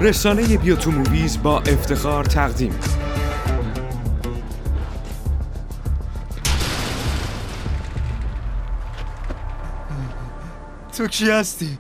رسانه بیا تو موویز با افتخار تقدیم تو کی هستی؟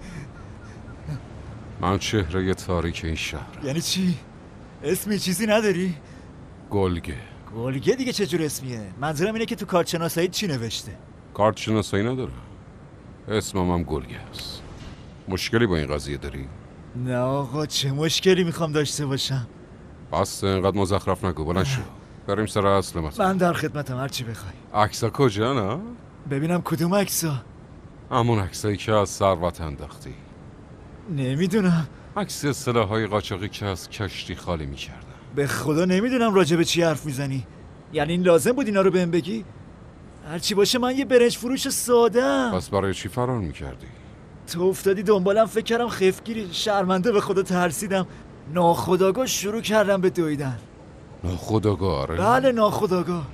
من چهره تاریک این شهر. یعنی چی؟ اسمی چیزی نداری؟ گلگه. گلگه دیگه چجور اسمیه؟ منظورم اینه که تو کارت شناسایی چی نوشته؟ کارت شناسایی نداره. اسمم هم گلگه است. مشکلی با این قضیه داری؟ نه آقا، چه مشکلی میخوام داشته باشم؟ بس اینقدر مزخرف نگو، بلند شو بریم سر اصل مثلا. من در خدمتم، هر چی بخوای. عکسا کجا نه؟ ببینم کدوم عکسا؟ همون عکسایی که از ثروت انداختی. نمیدونم. عکس سلاح‌های قاچاقی که از کشتی خالی می‌کردن. به خدا نمیدونم راجع به چی حرف میزنی. یعنی این لازم بود اینا رو بهم بگی؟ هرچی باشه من یه برنج فروش ساده‌ام. پس برای چی فرار می‌کردی؟ تو افتادی دنبالم، فکر کردم خفگیری، شرمنده به خدا ترسیدم، ناخودآگاه شروع کردم به دویدن. ناخودآگاه؟ آره. بله ناخودآگاه.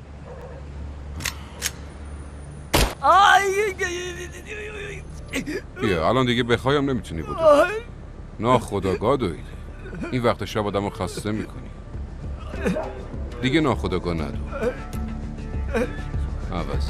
بیا الان دیگه بخوایم نمیتونی بود. ناخودآگاه دویده. این وقت شب آدمو خسته میکنی. دیگه ناخودآگاه ندو. عوض.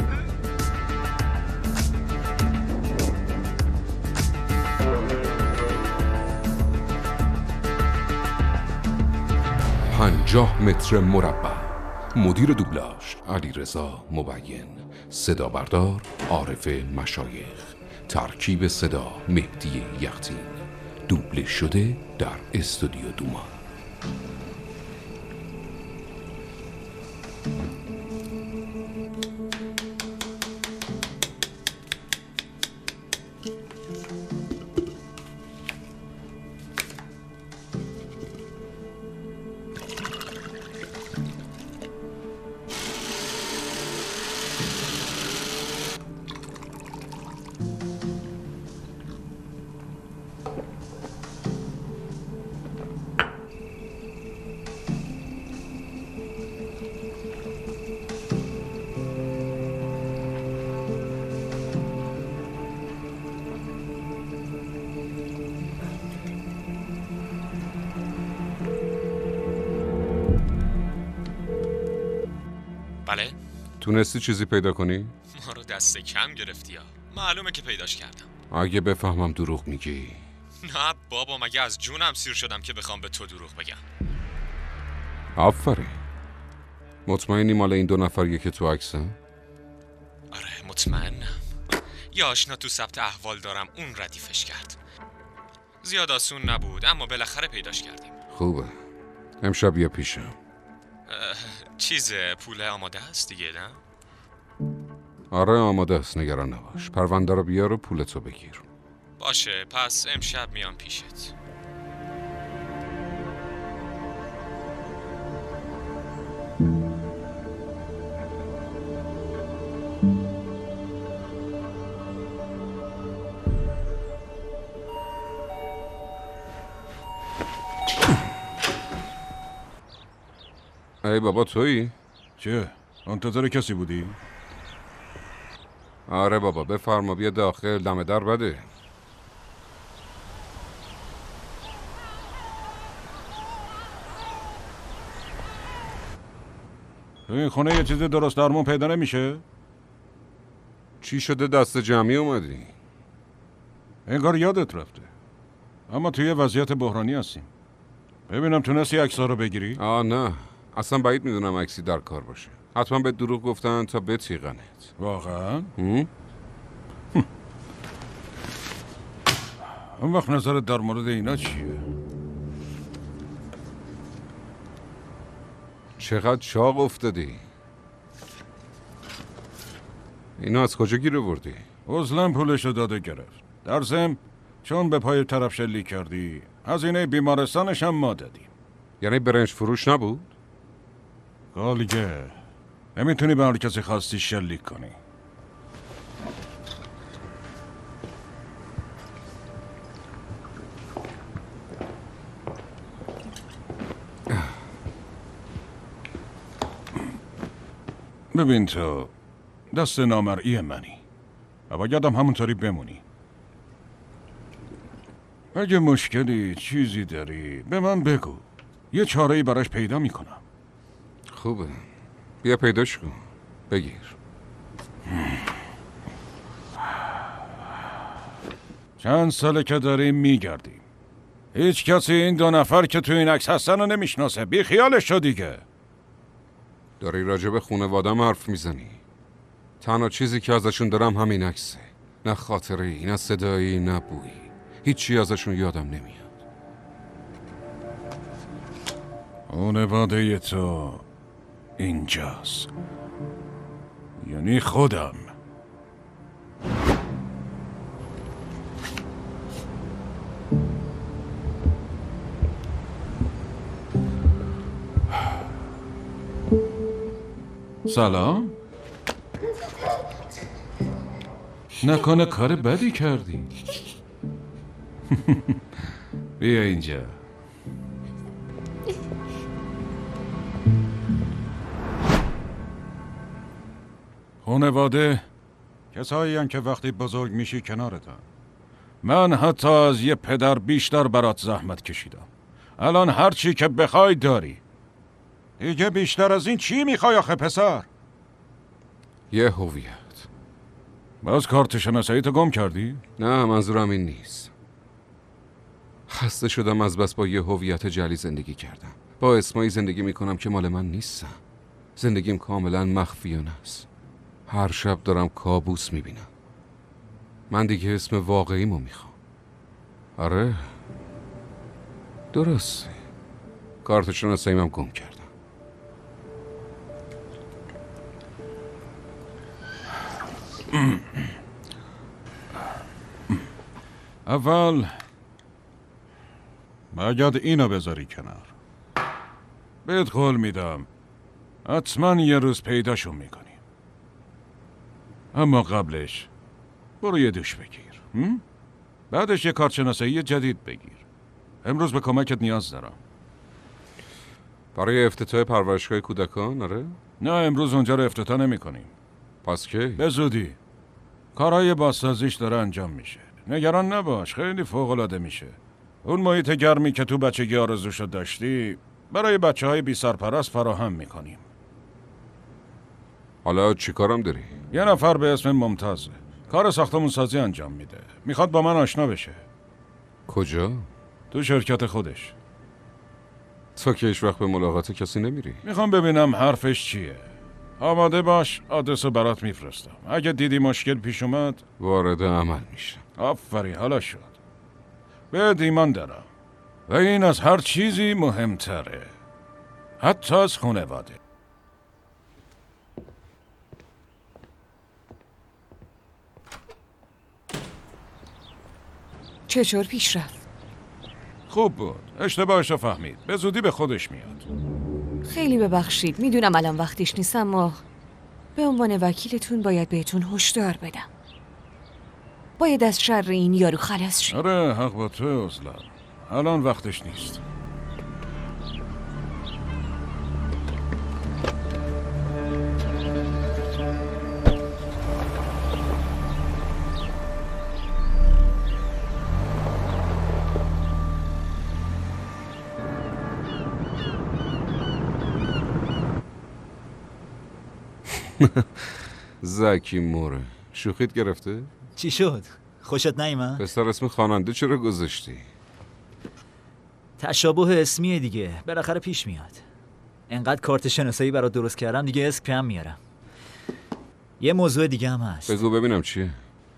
پنجاه متر مربع. مدیر دوبلاژ علیرضا مبین، صدا بردار عارف مشایخ، ترکیب صدا مهدی یختین، دوبله شده در استودیو دومان. بله؟ تونستی چیزی پیدا کنی؟ ما رو دست کم گرفتی ها. معلومه که پیداش کردم. اگه بفهمم دروغ میگی. نه بابا، مگه از جونم سیر شدم که بخوام به تو دروغ بگم. آفرین. مطمئنی مال این دو نفریه که تو عکسن؟ آره مطمئنم. یه آشنا تو ثبت احوال دارم، اون ردیفش کرد. زیاد آسون نبود اما بالاخره پیداش کردیم. خوبه. امشب بیا پیشم. چیز پول آماده است دیگه نه؟ آره آماده است، نگران نباش. پرونده رو بیار و پولتو بگیر. باشه پس امشب میام پیشت. ای بابا تویی؟ چه؟ منتظر کسی بودی؟ آره بابا بفرما بیا داخل، دم در بده. تو این خونه یه چیز درست درمون پیدا نمیشه؟ چی شده دست جمعی اومدی؟ انگار یادت رفته. اما توی وضعیت بحرانی هستیم. ببینم تونستی عکس‌ها رو بگیری؟ نه اصلا بعید میدونم عکسی در کار باشه. حتما به دروغ گفتن تا بتیغنت. واقعا؟ اون وقت نظرت در مورد اینا چیه؟ چقدر چاق افتادی؟ اینا از کجا گیر آوردی؟ عزلم پولشو داده گرفت. در ضمن چون به پای طرف شلیک کردی هزینه بیمارستانش هم ما دادیم. یعنی برنج فروش نبود؟ گالگه نمیتونی به هر کسی خواستی شلیک کنی. ببین تو دست نامرئی منی و باید هم همونطوری بمونی. اگه مشکلی چیزی داری به من بگو. یه چاره‌ای براش پیدا میکنم. خوبه، بیا پیداش کن. بگیر. چند ساله که داریم میگردیم. هیچ کسی این 2 نفر که تو این عکس هستن رو نمیشناسه. بی خیالش شو دیگه. داری راجع به خانواده‌ام حرف میزنی. تنها چیزی که ازشون دارم همین عکسه. نه خاطره‌ای، نه صدایی، نه بویی. هیچی ازشون یادم نمیاد. خانواده تو اینجاست. یعنی خودم. سلام. نکنه کار بدی کردی. بیا اینجا. خانواده کسایی هستن که وقتی بزرگ میشی کنارتن. من حتی از یه پدر بیشتر برات زحمت کشیدم. الان هر چی که بخوای داری. دیگه بیشتر از این چی میخوای آخه پسر؟ یه هویت. باز کارت شناسایی تو گم کردی؟ نه، منظورم این نیست. خسته شدم از بس با یه هویت جعلی زندگی کردم. با اسمایی زندگی میکنم که مال من نیستم. زندگیم کاملا مخفیانه است. هر شب دارم کابوس میبینم. من دیگه اسم واقعیمو میخوام. آره درسته، کارت شناساییم هم گم کردم. اول باید اینو بذاری کنار. بهت قول میدم حتما یه روز پیداشون میکنی. اما قبلش برو یه دوش بگیر. بعدش یه کارتشناسایی جدید بگیر. امروز به کمکت نیاز دارم. برای افتتاح پرورشگاه کودکان؟ آره؟ نه، امروز اونجا رو افتتاح نمی کنیم. پس کی؟ به زودی. کارهای بازسازیش داره انجام میشه. نگران نباش، خیلی فوق‌العاده میشه. اون محیط گرمی که تو بچگی آرزوشو داشتی برای بچه‌های بی سرپرست فراهم میکنیم. حالا چی کارم داری؟ یه نفر به اسم ممتازه. کار ساختمون سازی انجام میده. میخواد با من آشنا بشه. کجا؟ تو شرکت خودش. تو که هیچ وقت به ملاقات کسی نمیری. میخوام ببینم حرفش چیه. آماده باش، آدرسو برات میفرستم. اگه دیدی مشکل پیش اومد وارد عمل میشم. آفرین، حالا شد. بهت ایمان دارم. و این از هر چیزی مهمتره. حتی از خانواده. چطور پیش رفت؟ خوب بود. اشتباهشو فهمید. به زودی به خودش میاد. خیلی ببخشید. میدونم الان وقتش نیست، اما به عنوان وکیلتون باید بهتون هشدار بدم. باید از شر این یارو خلاص شید. آره، حق با تو ازلر. الان وقتش نیست. زکی موره. شوخیت گرفته؟ چی شد؟ خوشت نیومد؟ پسر اسم خواننده چرا گذاشتی؟ تشابه اسمیه دیگه، بالاخره پیش میاد. انقدر کارت شناسایی برات درست کردم دیگه اسم کم میارم. یه موضوع دیگه هم هست. بگو ببینم چیه؟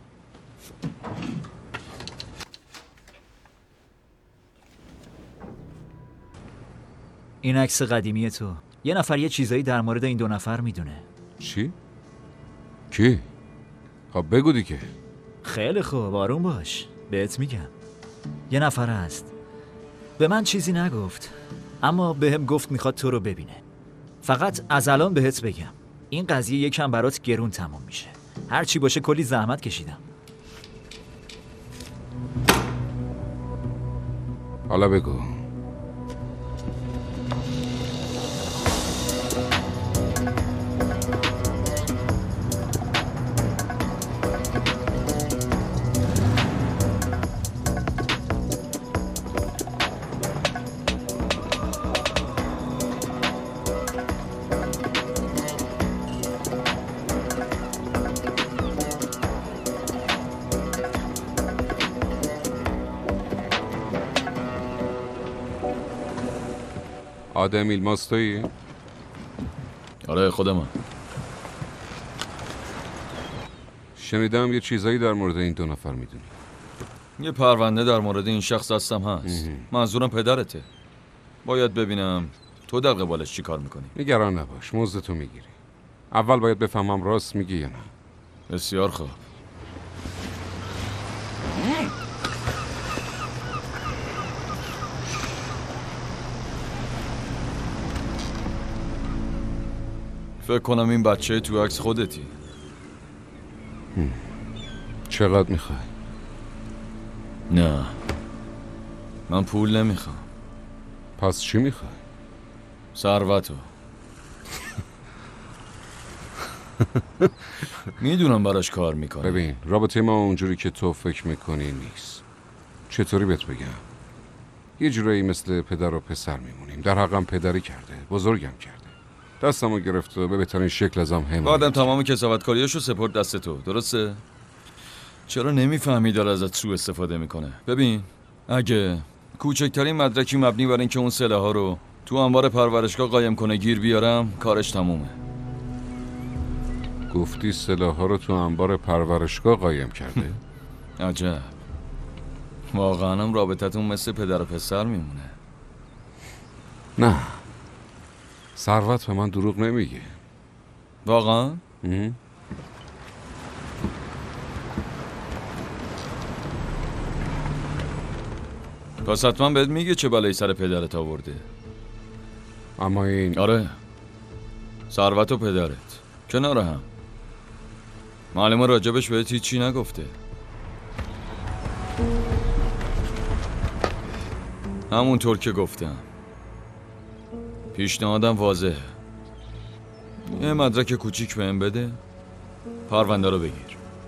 این عکس قدیمی تو. یه نفر یه چیزایی در مورد این 2 نفر میدونه. چی؟ کی؟ خب بگو دیگه. خیلی خوب، آروم باش. بهت میگم. یه نفر هست. به من چیزی نگفت، اما بهم گفت میخواد تو رو ببینه. فقط از الان بهت بگم این قضیه یکم برات گرون تمام میشه. هر چی باشه کلی زحمت کشیدم. حالا بگو. آدم ایلماس تویی؟ آره خودم. شنیدم یه چیزایی در مورد این 2 نفر میدونی. یه پرونده در مورد این شخص هستم هست. منظورم پدرته. باید ببینم تو در قبالش چی کار میکنی. نگران نباش، مزدتو میگیری. اول باید بفهمم راست میگی یا نه. بسیار خوب. فکر کنم این بچه تو عکس خودتی. چقدر میخوای؟ نه من پول نمیخوام. پس چی میخوای؟ ثروتو. میدونم براش کار میکنه. ببین رابطه ما اونجوری که تو فکر میکنی نیست. چطوری بهت بگم؟ یه جورایی مثل پدر و پسر میمونیم. در حقم پدری کرده، بزرگم کرده، دستمو گرفت و به بهترین شکل ازم حمایت. آدم تمام کسافتکاریاشو سپرد دست تو، درسته؟ چرا نمیفهمی داره ازت سوء استفاده میکنه؟ ببین اگه کوچکترین مدرکی مبنی بر اینکه اون سلاح‌ها رو تو انبار پرورشگاه قایم کنه گیر بیارم، کارش تمومه. گفتی سلاح‌ها رو تو انبار پرورشگاه قایم کرده؟ عجب. واقعا هم رابطتون مثل پدر و پسر میمونه. نه، ثروت به من دروغ نمیگه. واقعا؟ پس حتما بهت میگه چه بلایی سر پدرت آورده. اما این آره، ثروت و پدرت کنار هم. معلومه راجبش بهت هیچی نگفته. همونطور که گفتم، پیشنهادم واضحه. یه مدرک کوچیک بهم بده، پرونده رو بگیر.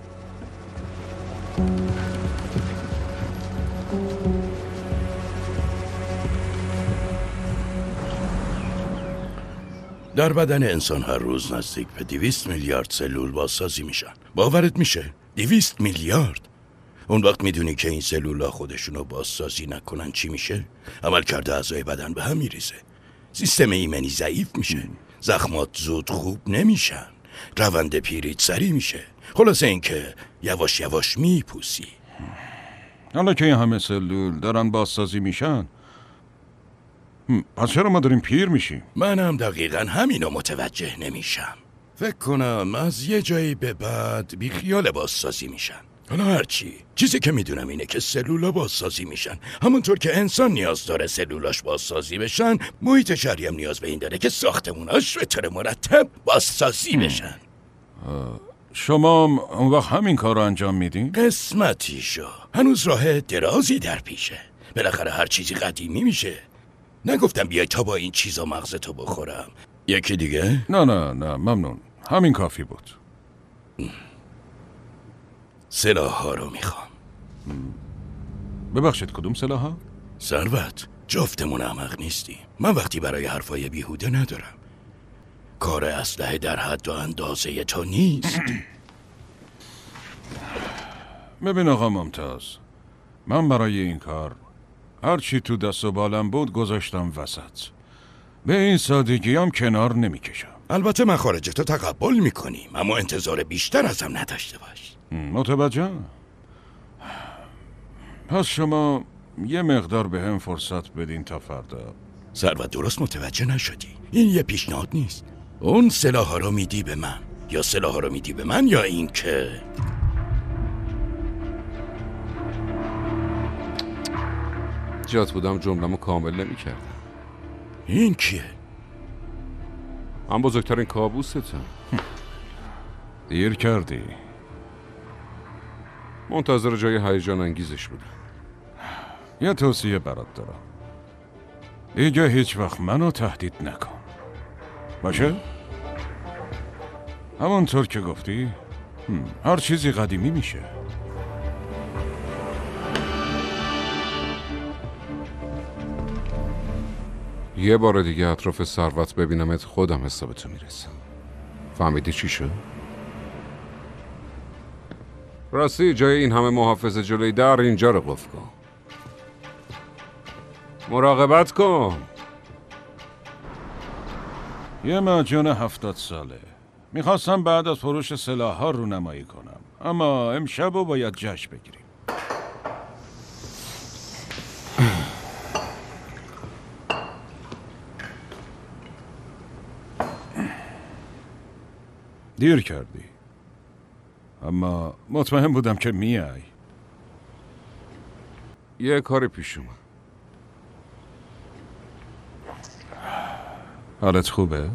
در بدن انسان هر روز نزدیک به 200 میلیارد سلول بازسازی میشن. باورت میشه؟ 200 میلیارد. اون وقت میدونی که این سلولا خودشونو بازسازی نکنن چی میشه؟ عملکرد اعضای بدن به هم میریزه. سیستم ایمنی ضعیف میشه. زخمات زود خوب نمیشن. روند پیریت سریع میشه. خلاصه این که یواش یواش میپوسی. حالا که این همه سلول دارن بازسازی میشن، پس چرا ما داریم پیر میشیم؟ منم دقیقا همینو متوجه نمیشم. فکر کنم از یه جایی به بعد بیخیال بازسازی میشن. حالا هرچی، چیزی که میدونم اینه که سلولا بازسازی میشن. همونطور که انسان نیاز داره سلولاش بازسازی بشن، محیط شهری هم نیاز به این داره که ساختموناش به طور مرتب بازسازی بشن. شما اون وقت همین کار رو انجام میدین؟ قسمتیشو. هنوز راه درازی در پیشه. بالاخره هر چیزی قدیمی میشه. نگفتم بیای تا با این چیزا مغزتو بخورم. یکی دیگه؟ نه ممنون، همین کافی بود. سلاح ها رو میخوام. ببخشید کدوم سلاح ها؟ ثروت، جفتمون احمق نیستی. من وقتی برای حرفای بیهوده ندارم. کار اسلحه در حد و اندازه تو نیست. ببین آقا ممتاز، من برای این کار هرچی تو دست و بالم بود گذاشتم وسط. به این سادگی هم کنار نمیکشم. البته من خارجتو تقبل میکنیم، اما انتظار بیشتر ازم نداشته باش. متوجه؟ پس شما یه مقدار به هم فرصت بدین تا فردا. ثروت، درست متوجه نشدی. این یه پیشنهاد نیست. اون سلاح ها رو میدی به من، یا سلاح ها رو میدی به من، یا این که جات بودم جمله‌مو کامل نمی‌کردم. این کیه؟ من بزرگترین کابوستم. دیر کردی. منتظر جای هیجان انگیزش بودم. یه توصیه برات دارم. دیگه هیچ وقت منو تهدید نکن. باشه؟ همونطور که گفتی، هر چیزی قدیمی میشه. یه بار دیگه اطراف ثروت ببینمت خودم حسابتو میرسم. فهمیدی چی شد؟ راستی جای این همه محافظ جلوی در اینجا رو قفل کن. مراقبت کن. یه مجان 70 ساله. میخواستم بعد از فروش سلاح‌ها رونمایی کنم، اما امشبو باید جشن بگیریم. دیر کردی، اما مطمئن بودم که میای. یه کار پیش اومد. حالت خوبه؟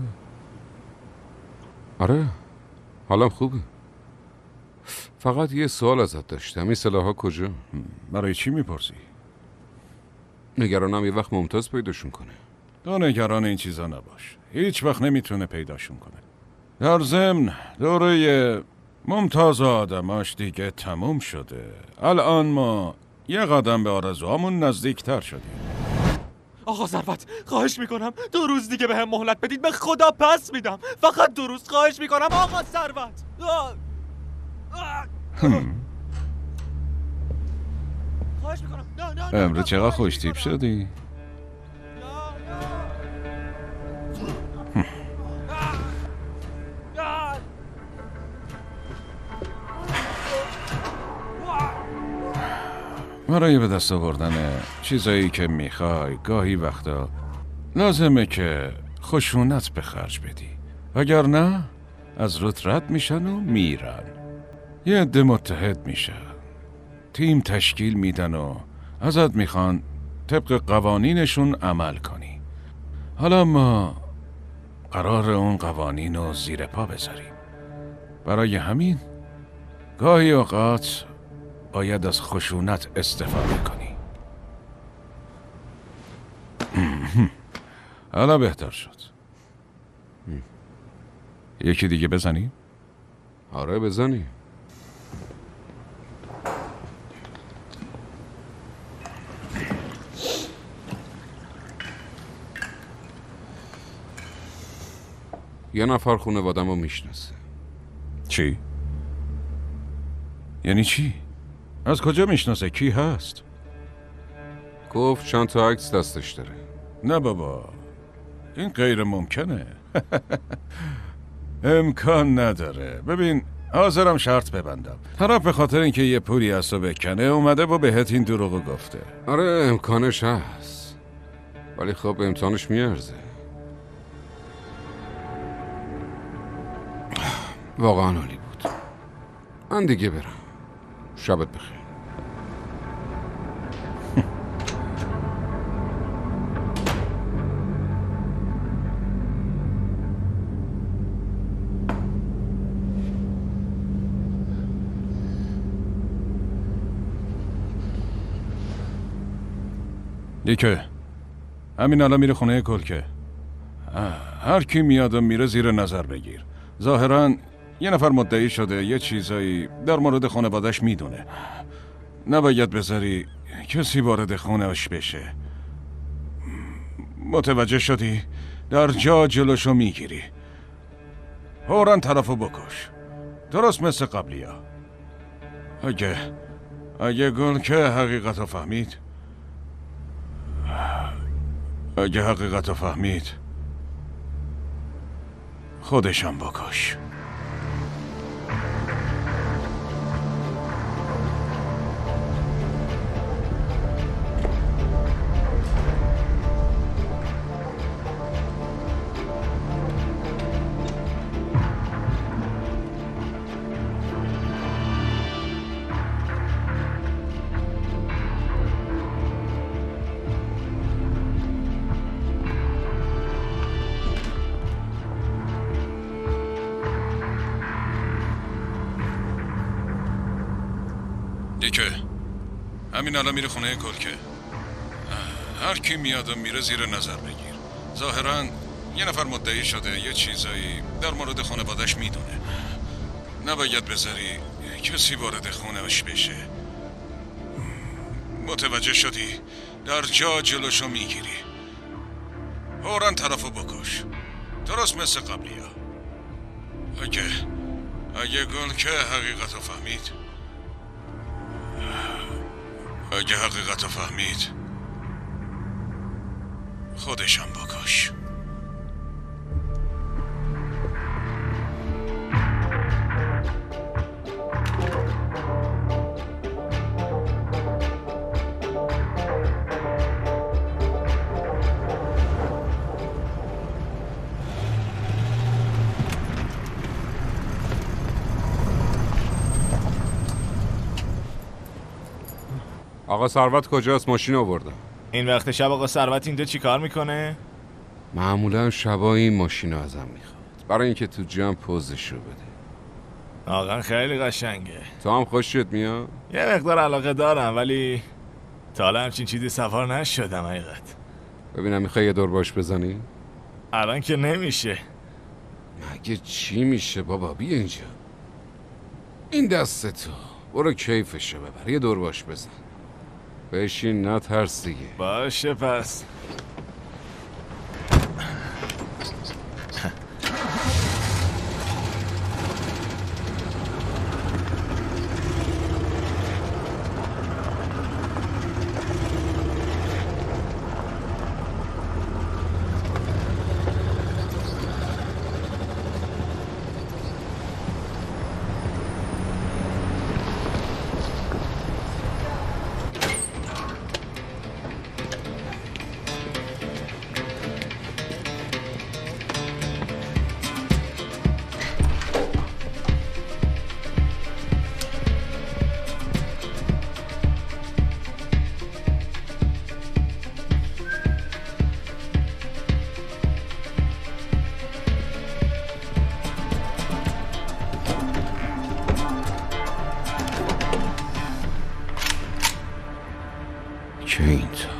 آره، حالم خوبه. فقط یه سوال ازت داشتم. این سلاح‌ها کجا؟ برای چی میپرسی؟ نگرانم یه وقت ممتاز پیداشون کنه. تو نگران این چیزا نباش. هیچ وقت نمیتونه پیداشون کنه. در ضمن دوره ممتاز آدماش دیگه تموم شده. الان ما یه قدم به آرزوهامون نزدیکتر شدیم. آقا ثروت، خواهش میکنم 2 روز دیگه به هم مهلت بدید. به خدا پس میدم. فقط 2 روز خواهش میکنم آقا ثروت. خواهش میکنم. نه امروز چقدر خوش تیپ شدی؟ برای به دست آوردن چیزایی که میخوای گاهی وقتا لازمه که خشونت به خرج بدی، وگرنه از رود رد میشن و میرن. یه عده متحد میشن، تیم تشکیل میدن و ازت میخوان طبق قوانینشون عمل کنی. حالا ما قرار اون قوانین رو زیر پا بذاریم. برای همین گاهی اوقات باید از خشونت استفاده کنی. حالا بهتر شد. یکی دیگه بزنی؟ آره بزنی. یه نفر خانواده‌مو رو میشناسه. چی؟ یعنی چی؟ از کجا میشناسه؟ کی هست؟ گفت چند تا عکس دستش داره. نه بابا، این غیر ممکنه. امکان نداره. ببین، حاضرم شرط ببندم طرف به خاطر اینکه یه پولی از تو بکنه اومده و بهت این دروغو گفته. آره امکانش هست، ولی خب امتحانش میارزه. واقعا عالی بود. من دیگه برم. شبت بخیر. دیگه همین الان میره خونه کلکه. هر کی میاد و میره زیر نظر بگیر. ظاهراً یه نفر مدعی شده یه چیزایی در مورد خانوادش میدونه. نباید بذاری کسی وارد خونه‌اش بشه. متوجه شدی؟ در جا جلوشو میگیری. فوراً طرفو بکش. درست مثل قبلیا. اگه گلکه حقیقتو فهمید، خودشم بکش. دیگه همین الان میره خونه کلکه. هر کی میاد و میره زیر نظر بگیر. ظاهراً یه نفر مدعی شده یه چیزایی در مورد خانوادش میدونه. نباید بذاری کسی وارد خونه‌اش بشه. متوجه شدی؟ در جا جلوشو میگیری. فوراً طرفو بکش. درست مثل قبلیا. اگه گلکه حقیقتو فهمید، خودشم بکش. آقا ثروت کجاست؟ ماشین آوردم. این وقت شب آقا ثروت اینجا چی کار میکنه؟ معمولا شبا این ماشین رو ازم میخواد برای اینکه تو جمع پوزش رو بده. آقا خیلی قشنگه. تو هم خوشت میاد؟ یه مقدار علاقه دارم ولی تا حالا همچین چیزی سوار نشدم حقیقت. ببینم میخوای یه دور باش بزنی؟ الان که نمیشه. مگه چی میشه بابا؟ بیا اینجا. این دست تو برو کیفشو ببر، یه دور باش بزن. بشین نترس دیگه. باشه پس. که اینطور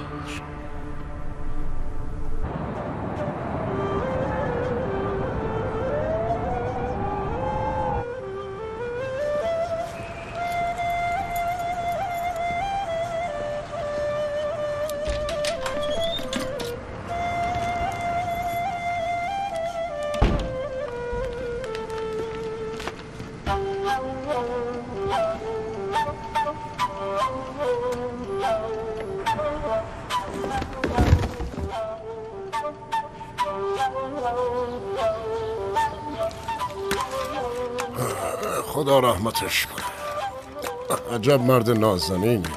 خدا رحمتش کنه. عجب مرد نازنینی بود.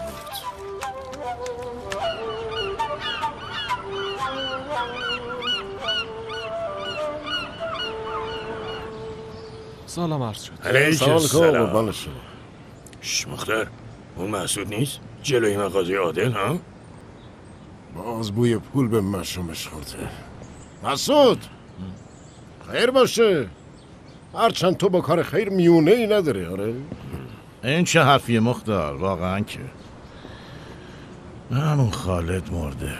سلام عرض شد. علیک السلام. قربان شما. شش مختار، اون محسود نیست؟ جلوی مغازه عادل ها؟ باز بوی پول به مشامش خورده. مسعود خیر باشه. هرچند تو با کار خیر میونه ای نداره. آره این چه حرفیه مختار؟ واقعا که همون خالد مرده.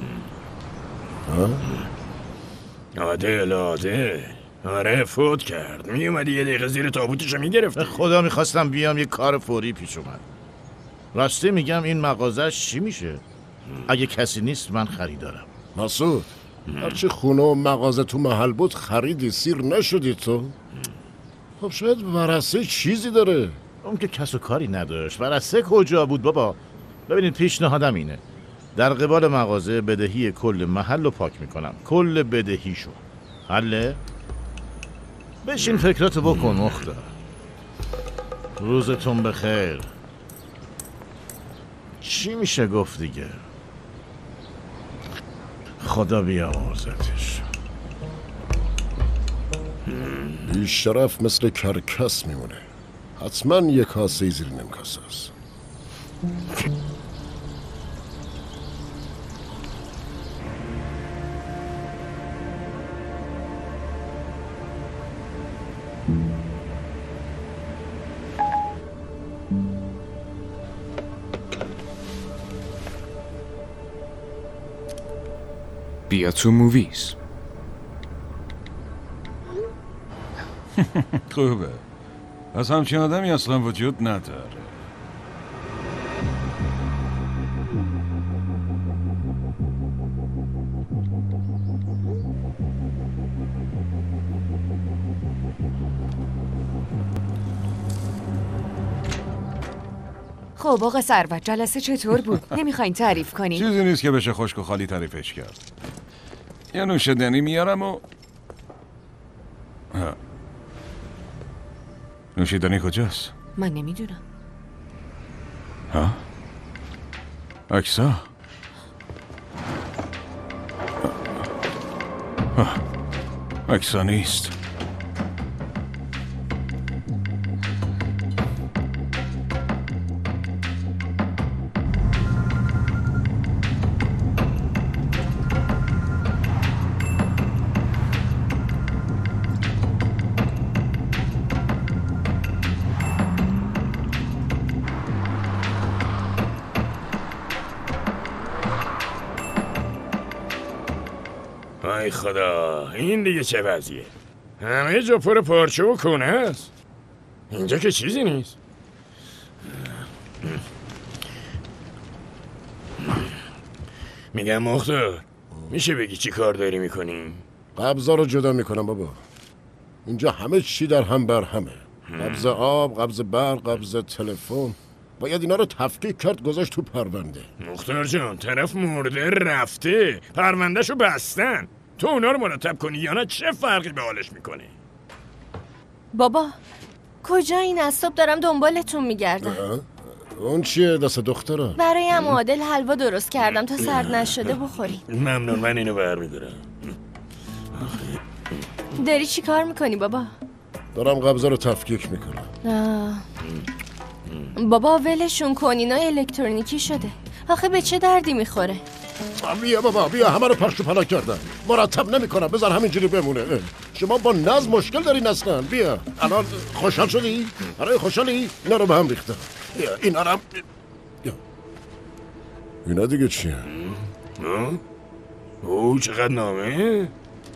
عادل آره فوت کرد. میومدی یه دقیقه زیر تابوتشو میگرفتی. خدا میخواستم بیام، یه کار فوری پیش اومد. راستی میگم این مغازش چی میشه؟ اگه کسی نیست من خریدارم. مسعود هرچی خونه و مغازه تو محل بود خریدی، سیر نشدی تو؟ خب شاید ورثه چیزی داره. اون که کس و کاری نداشت. ورثه کجا بود بابا؟ ببینید پیشنهادم اینه، در قبال مغازه بدهی کل محل رو پاک میکنم، کل بدهیشو. حله؟ بشین فکراتو بکن مختار. روزتون بخیر. چی میشه گفت دیگه؟ خدا بیامرزتش. بیشرف مثل کرکس میمونه. حتما یک کاسه زیر نمکاسه است. بیا تو موویز. خوبه. از همچین آدمی اصلا وجود نداره. خب آقا ثروت جلسه چطور بود؟ نمیخواین تعریف کنی؟ چیزی نیست که بشه خشک و خالی تعریفش کرد. یه نوشیدنی میارم و نوشیدنی کجاست؟ من نمیدونم. ها؟ اکسا؟ اکسا نیست. ای خدا، این دیگه چه وضعیه؟ همه جا پر پارچه و کونه است. اینجا که چیزی نیست. میگم مختار، میشه بگی چی کار داری میکنی؟ قبضا رو جدا میکنم بابا. اینجا همه چی در هم بر همه. قبض آب، قبض برق، قبض تلفن. باید اینا رو تفکیک کرد گذاشت تو پرونده. مختار جان، طرف مرده رفته، پروندهشو بستن. تو اونا رو مرتب کنی یا نه چه فرقی به حالش میکنه؟ بابا کجا این از صبح دارم دنبالتون میگردم. اون چیه دست دختره؟ برای عمو عادل حلوا درست کردم تا سرد نشده بخوری. ممنون، من اینو برمیدارم. داری چی کار میکنی بابا؟ دارم قبضا رو تفکیک میکنم. بابا ولشون کن، اینا الکترونیکی شده. آخه به چه دردی میخوره؟ بیا بابا بیا، همه رو پخش و پلا کردم. مرتب نمیکنم، بذار همینجوری بمونه. شما با نظم مشکل دارین اصلا. بیا الان خوشحال شدی؟ آره خوشحالی؟ اینا رو به هم ریختم. بیا اینا رو هم اینا دیگه چیه؟ او چقدر نامه؟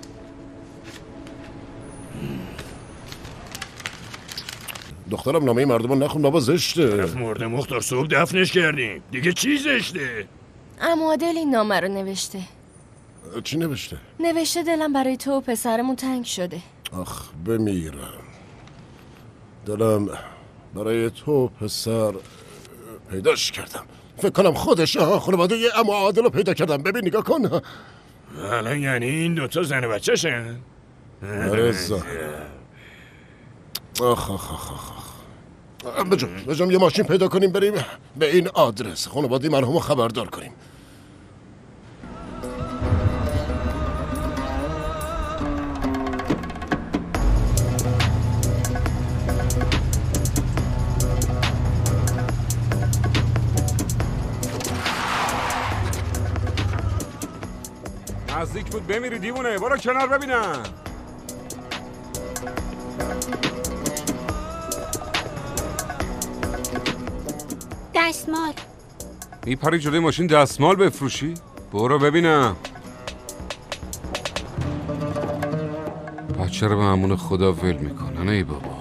دخترم نامه مردم رو نخون بابا، زشته. مرده مختار، صبح دفنش کردیم، دیگه چی زشته؟ عمو عادل این نامه رو نوشته. چی نوشته؟ نوشته دلم برای تو و پسرمون تنگ شده. آخ بمیرم. دلم برای تو پسر پیداش کردم. فکر کنم خودش خانواده عمو عادل رو پیدا کردم. ببین نگاه کن. الان یعنی این دوتا زن و بچه شن؟ رضا. آخ آخ آخ آخ. بجام یه ماشین پیدا کنیم بریم به این آدرس خانواده مرحوم خبردار کنیم. نزدیک بود بمیری دیوونه، برو کنار ببینم. دستمال میپری جلوی ماشین دستمال بفروشی؟ برو ببینم. بچه رو به امون خدا ول میکنن ای بابا.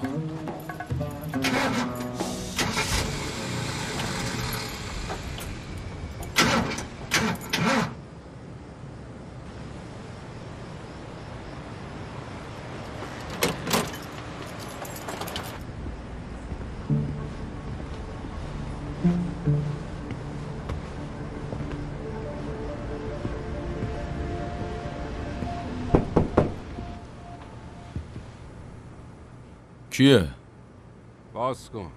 کیه؟ باز کن.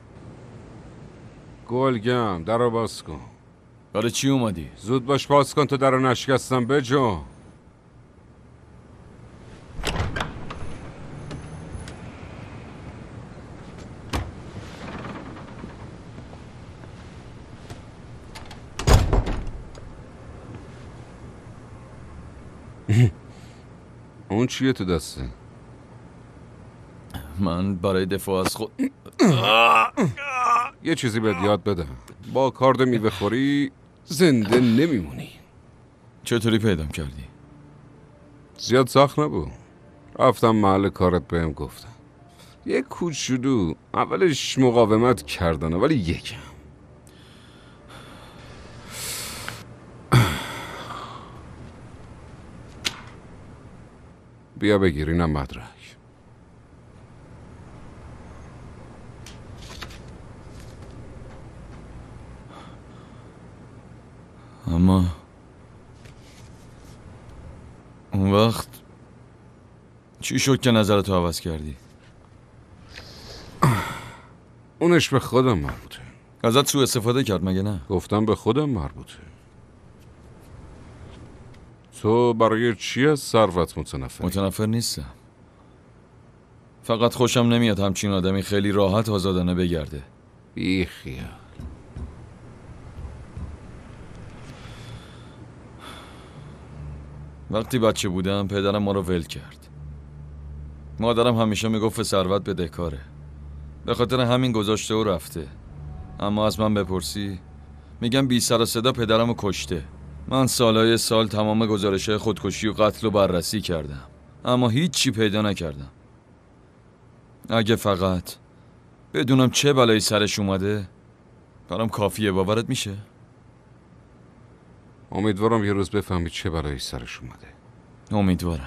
گلگم، در رو باز کن. برای چی اومدی؟ زود باش باز کن تا در رو نشکستم بجو. اون چیه تو دسته؟ من برای دفاع از خود یه چیزی بهت یاد بدم. با کارد میوه خوری زنده نمیمونی. چطوری پیدام کردی؟ زیاد سخت نبود. رفتم محل کارت بهم گفتم. یه کوچولو اولش مقاومت کردن ولی یکم. بیا بگیر اینم مدرک. اما اون وقت چی شد که نظرتو عوض کردی؟ اونش به خودم مربوطه. ازت سوء استفاده کرد مگه نه؟ گفتم به خودم مربوطه. تو برای چی از ثروت متنفری؟ متنفر نیستم. فقط خوشم نمیاد همچین آدمی خیلی راحت آزادانه بگرده. بی خیال. وقتی بچه بودم پدرم ما رو ول کرد. مادرم همیشه میگفت ثروت بدهکاره. به خاطر همین گذاشته و رفته. اما از من بپرسی میگم بی سر و صدا پدرم رو کشته. من سالهای سال تمام گزارش‌های خودکشی و قتل رو بررسی کردم، اما هیچی پیدا نکردم. اگه فقط بدونم چه بلایی سرش اومده برام کافیه. باورت میشه؟ امیدوارم یه روز بفهمی چه بلایی سرش اومده. امیدوارم.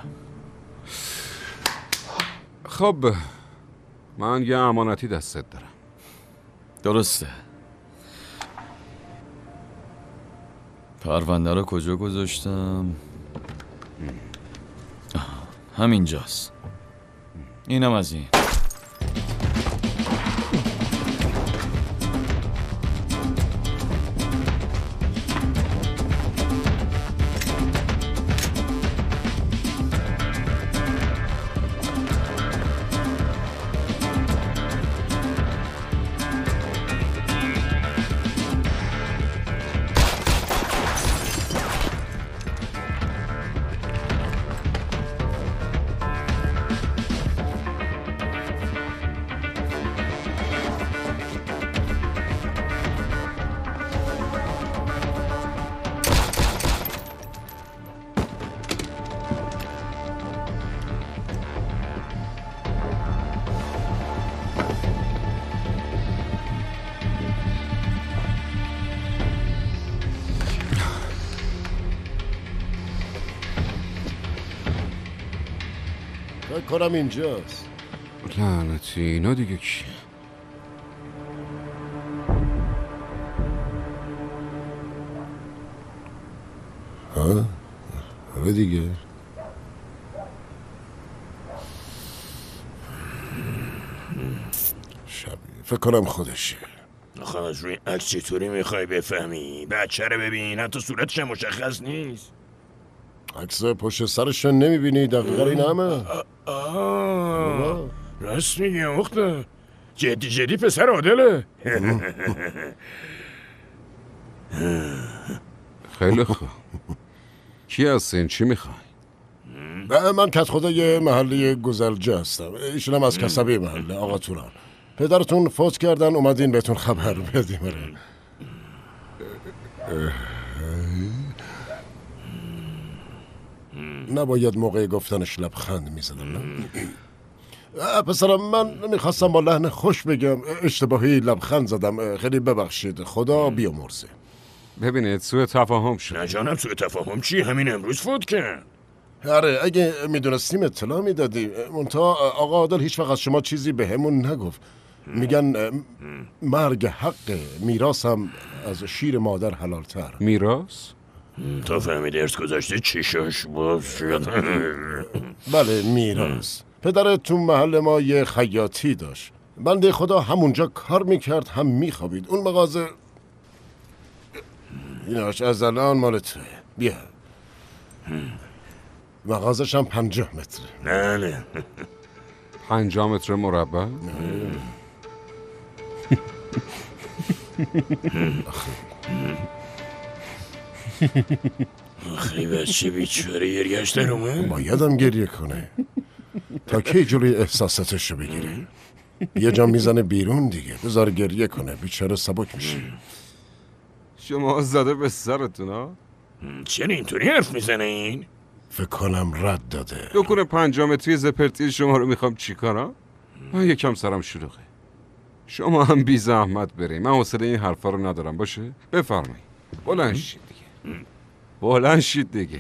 خب من یه امانتی دستت دارم. درسته. پرونده رو کجا گذاشتم؟ همینجاست. اینم از این. کنم اینجاست. لعنتی اینا دیگه کیه؟ ها؟ آره دیگه. شبیه فکر کنم خودشه. آخه از روی عکس چطوری میخوای بفهمی؟ بچه رو ببین، حتی صورتش مشخص نیست. عکس پشت سرش نمیبینی؟ دقیقا این همه. راست میگی اخته. جدی پسر عادله. خیلی خوب. کی هستین؟ چی میخوای؟ من کت خدای محلی گزلجه هستم. ایشونم از کسبه محله. آقا توران پدرتون فوت کردن، اومدین بهتون خبر بدیم. نباید موقع گفتنش لبخند میزدم. پسرم من میخواستم با لحن خوش بگم، اشتباهی لبخند زدم، خیلی ببخشید. خدا بیامرزه. ببینید سوء تفاهم شد. نه جانم، سوء تفاهم چی؟ همین امروز فوت کرد. آره اگه میدونستیم اطلاع میدادیم. منتها آقا عادل هیچ وقت از شما چیزی به همون نگفت. میگن مرگ حق، میراث هم از شیر مادر حلالتر. میراث؟ تا فهمیدی ارث گذاشته چیشاش باز شد. بله میراث. پدرت تو محل ما یه خیاطی داشت. بنده خدا همونجا کار میکرد هم میخوابید. اون مغازه ایناش از الان مال توه. بیا. مغازش هم 50 متره. نه 50 متر مربع؟ آخی بچه بیچاره گریهش در اومد. بایدم گریه کنه تا کی جلوی احساساتشو بگیره. یه جا میزنه بیرون دیگه. بذار گریه کنه، بیچاره سبک میشه. شما زده به سرتون ها؟ چرا اینطوری حرف میزنه این؟ فکر کنم رد داده. دکون 5 متری زپرتی شما رو میخوام چیکارا؟ من یکم سرم شلوغه. شما هم بی زحمت بریم. من حوصله این حرفا رو ندارم. باشه؟ بفرمایید. بلند شید دیگه. بلند شید دیگه.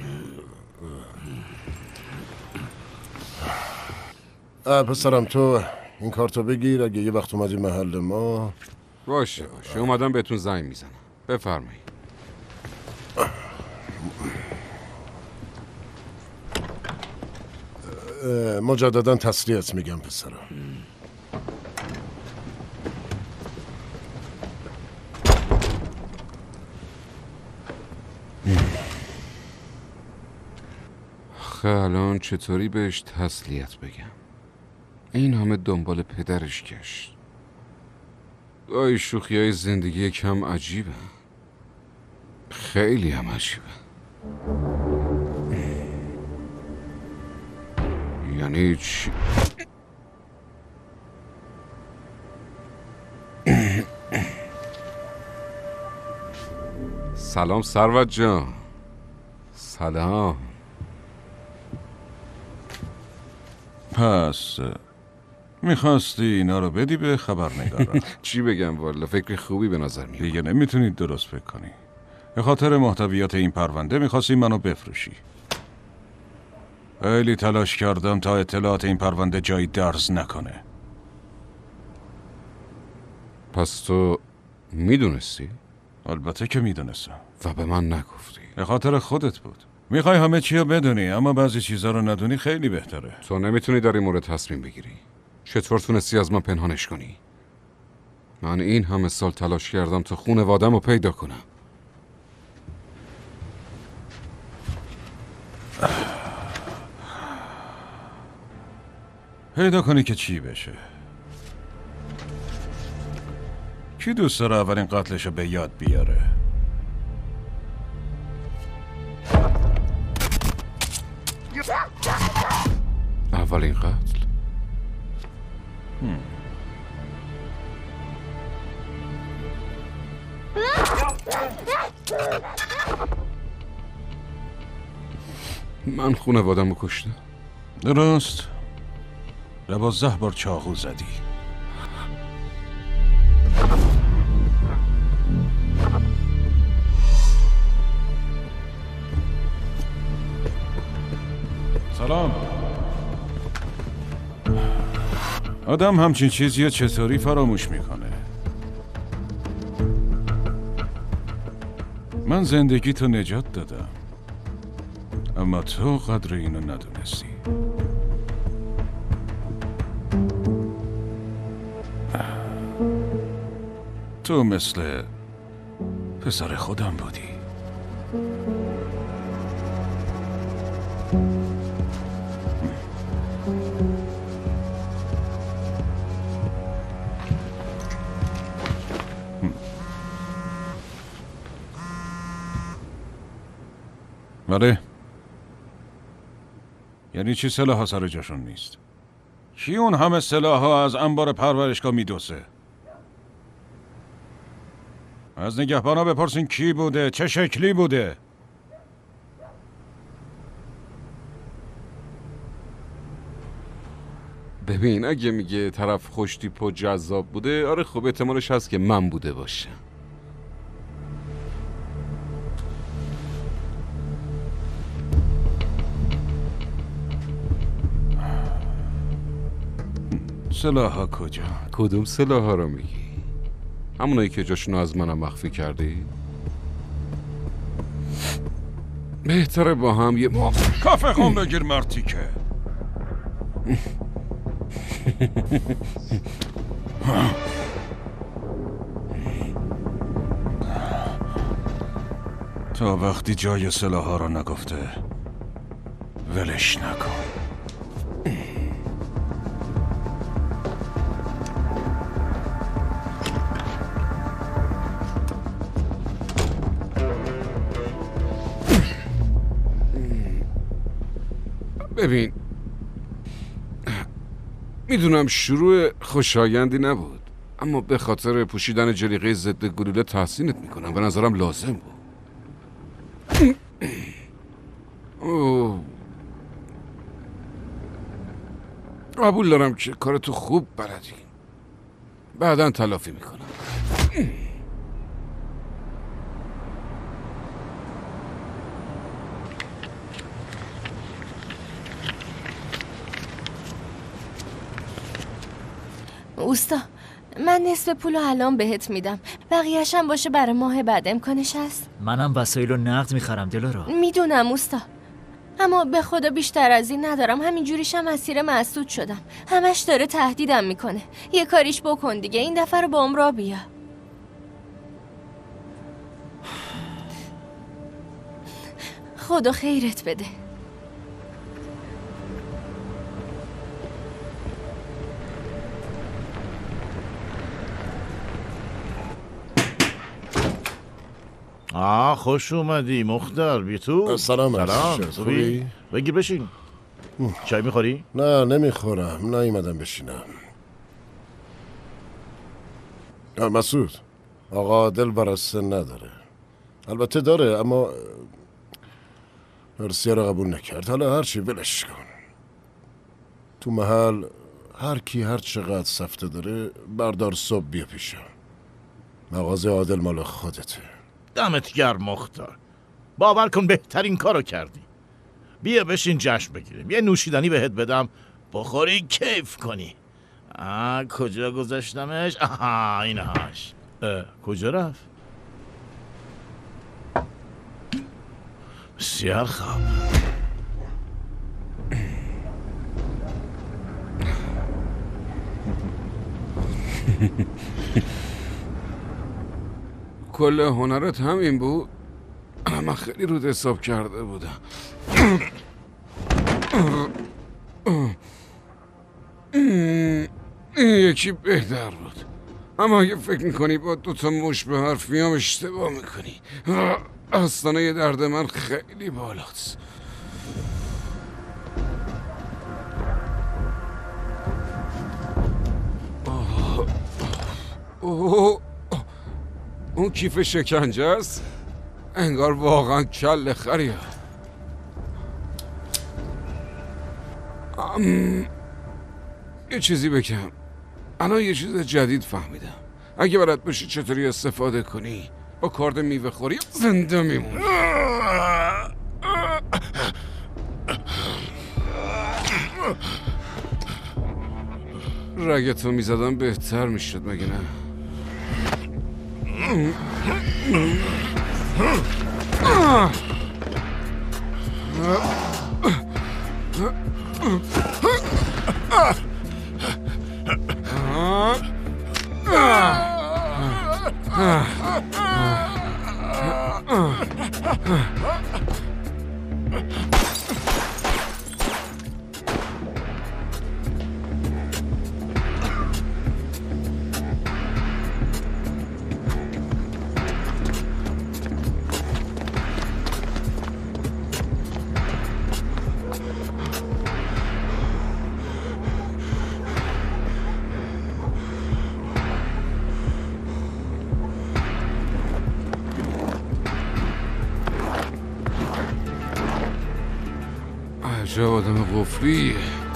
پسرم تو این کارتو بگیر. اگه یه وقت اومدی محل ما باشه اومدم بهتون زنگ میزنم. بفرمایید. مجددا تسلیت میگم پسرم. خب الان چطوری بهش تسلیت بگم؟ این همه دنبال پدرش گشت. گاهی شوخی‌های زندگی کم عجیبه. خیلی هم عجیبه. یعنی چی؟ سلام ثروت جان. سلام. پس میخواستی اینا رو بدی به خبرنگارا؟ چی بگم والا، فکر خوبی به نظر میاد. دیگه نمیتونید درست فکر کنی. به خاطر محتویات این پرونده میخواستی منو بفروشی. خیلی تلاش کردم تا اطلاعات این پرونده جایی درز نکنه. پس تو میدونستی؟ البته که میدونستم. و به من نگفتی؟ به خاطر خودت بود. میخوای همه چی رو بدونی، اما بعضی چیزا رو ندونی خیلی بهتره. تو نمیتونی در این مورد تصمیم بگیری. چطور تونستی از من پنهانش کنی؟ من این همه سال تلاش کردم تا خونوادم رو پیدا کنم. پیدا کنی که چی بشه؟ کی دوست داره اولین قتلشو به یاد بیاره؟ اولین قتل؟ من خونوادم رو کشتم. درست. 12 بار چاقو زدی. سلام. آدم همچین چیزی رو چطوری فراموش میکنه؟ من زندگی تو نجات دادم، اما تو قدر اینو ندونستی. تو مثل پسر خودم بودی. بله؟ یعنی چی سلاح ها سر جاشون نیست؟ کی اون همه سلاح ها از انبار پرورشگاه میدوسه؟ از نگهبانا بپرسین کی بوده، چه شکلی بوده. ببین اگه میگه طرف خوشتیپ و جذاب بوده، آره خب احتمالش هست که من بوده باشه. سلاح ها کجا؟ کدوم سلاح ها رو میگی؟ همونایی که جاشونو از منم مخفی کردی؟ بهتره با هم یه کافه خون بگیر مرتیکه. تا وقتی جای سلاح ها رو نگفته ولش نکن. ببین میدونم شروع خوشایندی نبود، اما به خاطر پوشیدن جلیقه ضد گلوله تحسینت میکنم. به نظرم لازم بود. قبول دارم که کارتو خوب بلدی، بعداً تلافی میکنم. اوستا، من نصف پولو الان بهت میدم، بقیه‌ش هم باشه برای ماه بعد. امکانش هست؟ منم وسایل رو نقد میخرم دلارا. میدونم اوستا، اما به خدا بیشتر از این ندارم. همینجوریشم اسیر مسدود شدم. همش داره تهدیدم میکنه. یه کاریش بکن دیگه، این دفعه رو با عمرا بیا. خدا خیرت بده. خوش اومدی مختار. بی تو. سلام. خوبی؟ بگیر بشین. چای میخوری؟ نه نمیخورم، نیومدم بشینم. مسعود، آقا عادل براسته نداره. البته داره، اما پرسیه را قبول نکرد. حالا هرچی ولش کن. تو محل هر کی هر چقدر سفته داره بردار صبح بیا پیشم. مغازه عادل مال خودته. دمت گرم مختار. باور کن بهترین کارو کردی. بیا بشین جشن بگیریم. یه نوشیدنی بهت بدم بخوری کیف کنی. کجا گذاشتمش؟ اینهاش. کجا رفت؟ بسیار خوب. کل هنرت همین بود؟ من خیلی رود حساب کرده بودم. این یکی بهتر بود. اما اگه فکر میکنی با 2 مش به حرف میام اشتباه میکنی. آستانه درد من خیلی بالاست. اون کیف شکنجه است؟ انگار واقعا کل خریه. یه چیزی بگم. الان یه چیز جدید فهمیدم. اگه بلد باشی چطوری استفاده کنی با کارد میوه خوری زنده میمونی. رگتو میزدم بهتر میشد مگه نه؟ عجب آدم قفلیه.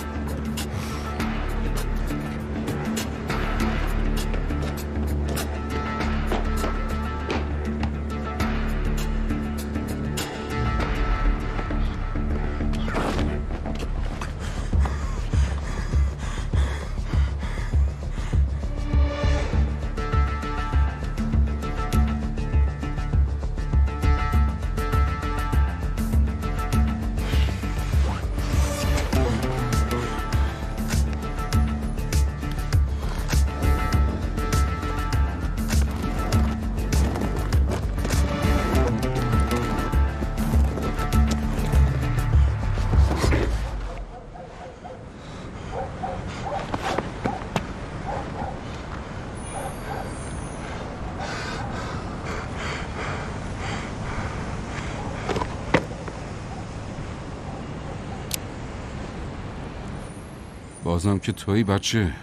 بازم که تویی بچه.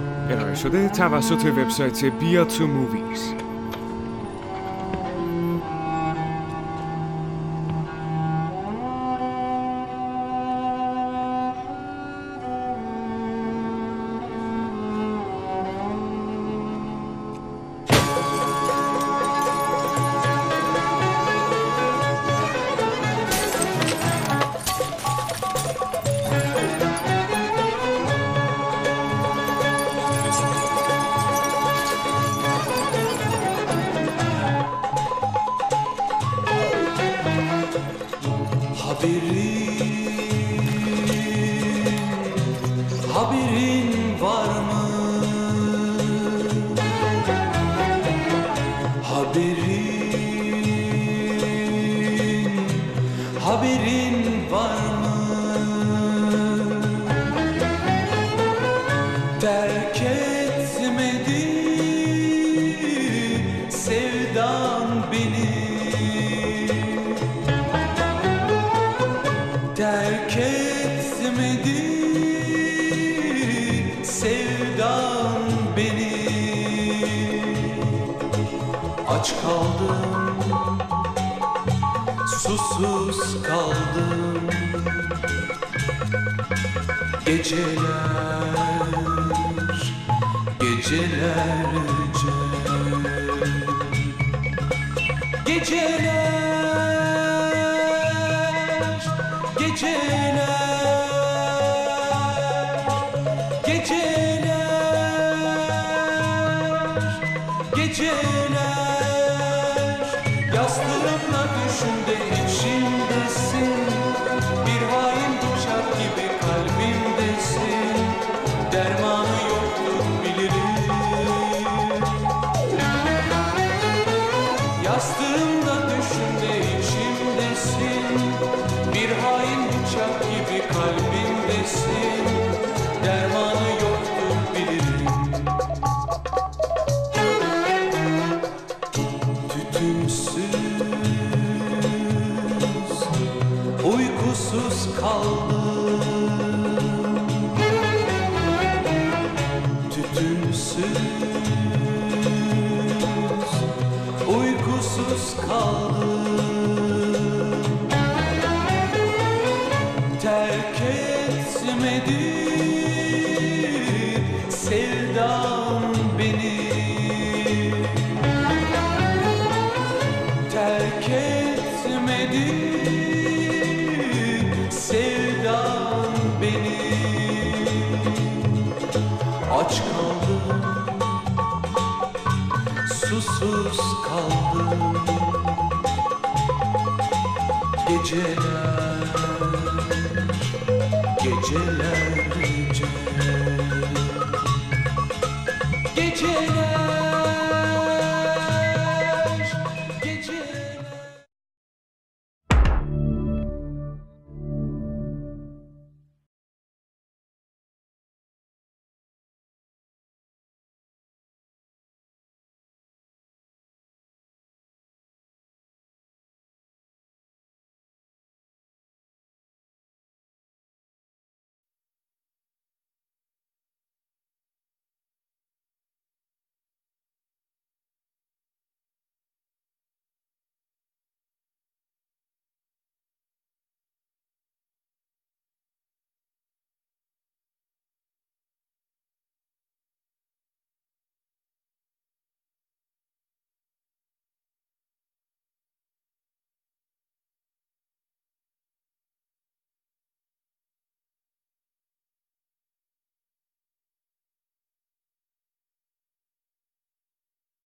شده توسط وبسایت بیا تو موویز. Haberin var mı? Haberin var mı? Terk etmedi sevdan beni. Terk etmedi sevdan beni. Aç kaldım, susuz kaldım. Geceler, gecelerce. Geceler, geceler. Geceler, geceler. Yastığımla düşümde içimdesin. Bir hain bıçak gibi kalbimdesin. Dermanı yoktur bilirim. Yastığımda düşümde içimdesin. Bir hain bıçak gibi kalbimdesin. Dermanı yoktur bilirim. Tütünsüz, uykusuz kaldım. Tütünsüz, uykusuz kaldım. Terk etmedi sevdan beni. Terk etmedi sevdan beni. Aç kaldım, susuz kaldım. Geceler, geceler.